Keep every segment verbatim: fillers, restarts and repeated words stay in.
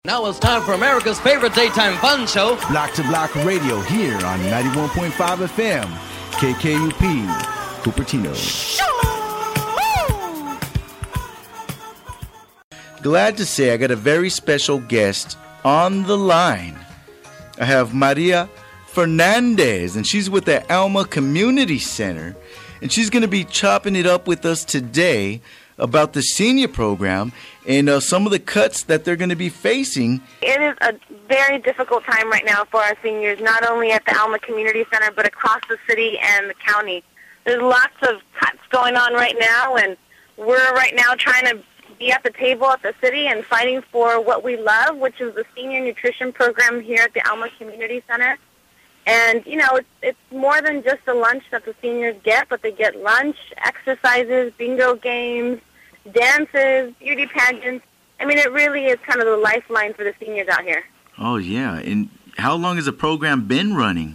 Now it's time for America's favorite daytime fun show, Block to Block Radio, here on ninety-one point five F M, K K U P, Cupertino. Glad to say I got a very special guest on the line. I have Maria Fernandez, and she's with the Alma Community Center, and she's going to be chopping it up with us today about the senior program and uh, some of the cuts that they're going to be facing. It is a very difficult time right now for our seniors, not only at the Alma Community Center, but across the city and the county. There's lots of cuts going on right now, and we're right now trying to be at the table at the city and fighting for what we love, which is the senior nutrition program here at the Alma Community Center. And, you know, it's, it's more than just the lunch that the seniors get, but they get lunch, exercises, bingo games, dances, beauty pageants. I mean, it really is kind of the lifeline for the seniors out here. Oh, yeah. And how long has the program been running?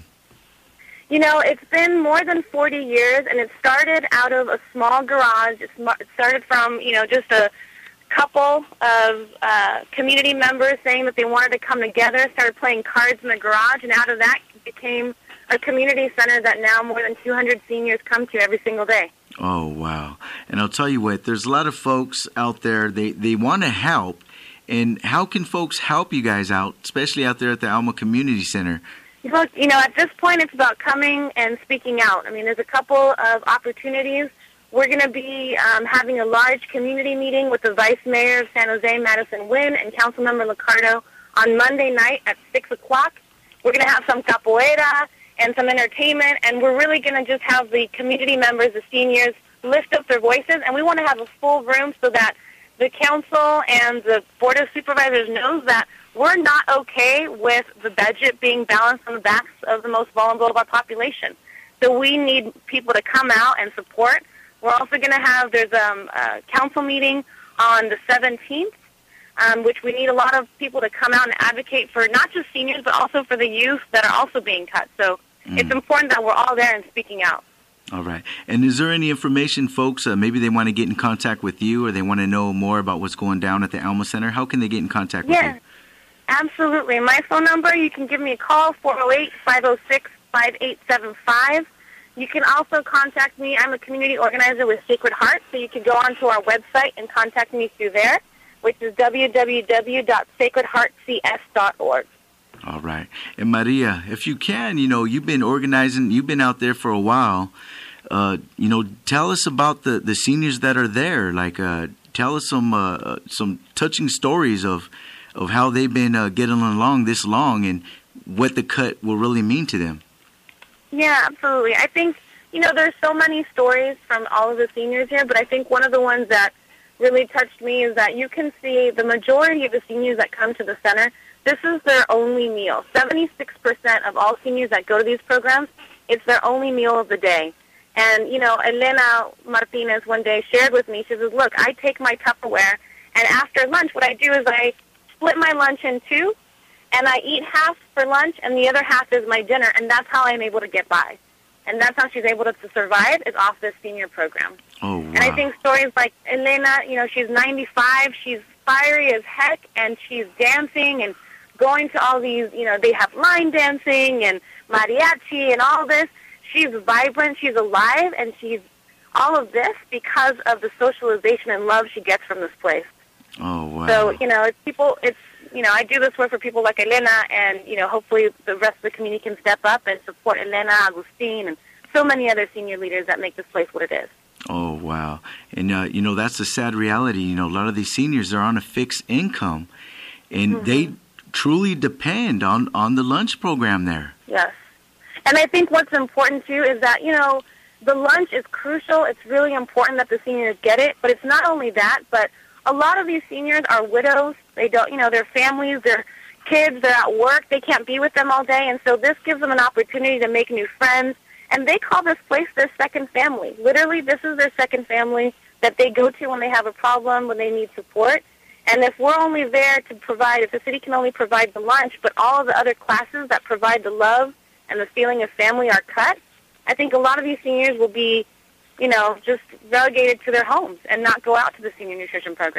You know, it's been more than forty years, and it started out of a small garage. It started from, you know, just a couple of uh, community members saying that they wanted to come together, started playing cards in the garage, and out of that became a community center that now more than two hundred seniors come to every single day. Oh, wow. And I'll tell you what, there's a lot of folks out there, they, they want to help. And how can folks help you guys out, especially out there at the Alma Community Center? Look, you know, at this point, it's about coming and speaking out. I mean, there's a couple of opportunities. We're going to be um, having a large community meeting with the Vice Mayor of San Jose, Madison Wynn, and Councilmember Liccardo on Monday night at six o'clock. We're going to have some capoeira and some entertainment, and we're really going to just have the community members, the seniors, lift up their voices, and we want to have a full room so that the council and the Board of Supervisors knows that we're not okay with the budget being balanced on the backs of the most vulnerable of our population. So we need people to come out and support. We're also going to have, there's um, a council meeting on the seventeenth, Um, which we need a lot of people to come out and advocate for not just seniors, but also for the youth that are also being cut. So mm. it's important that we're all there and speaking out. All right. And is there any information, folks, uh, maybe they want to get in contact with you or they want to know more about what's going down at the Alma Center? How can they get in contact yeah, with you? Absolutely. My phone number, you can give me a call, four oh eight, five oh six, five eight seven five. You can also contact me. I'm a community organizer with Sacred Heart, so you can go onto our website and contact me through there, which is w w w dot sacred heart c s dot org. All right. And Maria, if you can, you know, you've been organizing, you've been out there for a while. Uh, you know, tell us about the, the seniors that are there. Like, uh, tell us some uh, some touching stories of, of how they've been uh, getting along this long and what the cut will really mean to them. Yeah, absolutely. I think, you know, there's so many stories from all of the seniors here, but I think one of the ones that really touched me is that you can see the majority of the seniors that come to the center, this is their only meal. seventy-six percent of all seniors that go to these programs, it's their only meal of the day. And, you know, Elena Martinez one day shared with me, she says, look, I take my Tupperware, and after lunch, what I do is I split my lunch in two, and I eat half for lunch, and the other half is my dinner, and that's how I'm able to get by. And that's how she's able to, to survive, is off this senior program. Oh, wow. And I think stories like Elena, you know, she's ninety-five, she's fiery as heck, and she's dancing and going to all these, you know, they have line dancing and mariachi and all this. She's vibrant, she's alive, and she's all of this because of the socialization and love she gets from this place. Oh, wow. So, you know, it's people, it's, you know, I do this work for people like Elena, and, you know, hopefully the rest of the community can step up and support Elena, Agustin, and so many other senior leaders that make this place what it is. Oh, wow. And, uh, you know, that's the sad reality. You know, a lot of these seniors are on a fixed income, and mm-hmm. they truly depend on, on the lunch program there. Yes. And I think what's important, too, is that, you know, the lunch is crucial. It's really important that the seniors get it. But it's not only that, but a lot of these seniors are widows. They don't, you know, their families, their kids, they're at work. They can't be with them all day. And so this gives them an opportunity to make new friends. And they call this place their second family. Literally, this is their second family that they go to when they have a problem, when they need support. And if we're only there to provide, if the city can only provide the lunch, but all of the other classes that provide the love and the feeling of family are cut, I think a lot of these seniors will be, you know, just relegated to their homes and not go out to the senior nutrition program.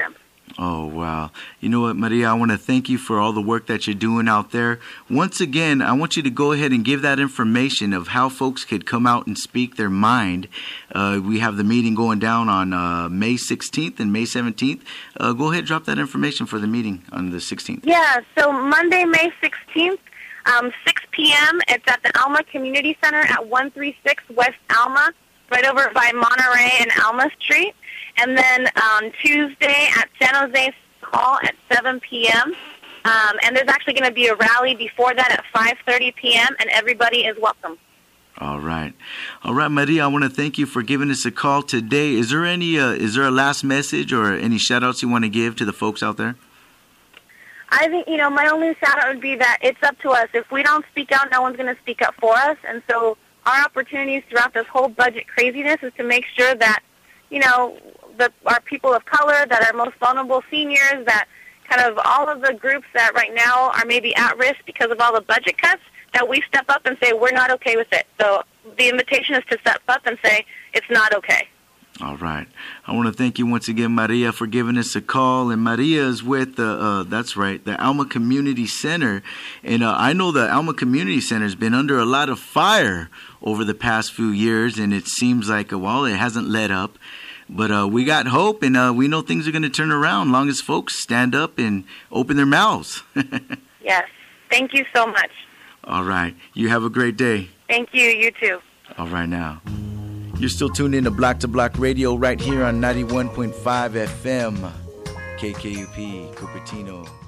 Oh, wow. You know what, Maria, I want to thank you for all the work that you're doing out there. Once again, I want you to go ahead and give that information of how folks could come out and speak their mind. Uh, we have the meeting going down on uh, May sixteenth and May seventeenth. Uh, go ahead and drop that information for the meeting on the sixteenth. Yeah, so Monday, May sixteenth, um, six p.m., it's at the Alma Community Center at one thirty-six West Alma, right over by Monterey and Alma Street. And then um, Tuesday at San Jose Hall at seven p.m. Um, and there's actually going to be a rally before that at five thirty p.m., and everybody is welcome. All right. All right, Maria, I want to thank you for giving us a call today. Is there any, uh, is there a last message or any shout-outs you want to give to the folks out there? I think, you know, my only shout-out would be that it's up to us. If we don't speak out, no one's going to speak up for us. And so our opportunities throughout this whole budget craziness is to make sure that, you know, the, our people of color, that are most vulnerable seniors, that kind of all of the groups that right now are maybe at risk because of all the budget cuts, that we step up and say we're not okay with it. So the invitation is to step up and say it's not okay. All right. I want to thank you once again, Maria, for giving us a call. And Maria is with the, uh, that's right, the Alma Community Center. And uh, I know the Alma Community Center has been under a lot of fire over the past few years, and it seems like, well, it hasn't let up. But uh, we got hope, and uh, we know things are going to turn around long as folks stand up and open their mouths. Yes. Thank you so much. All right. You have a great day. Thank you. You too. All right now. You're still tuned in to Block to Block Radio right here on ninety-one point five F M, K K U P, Cupertino.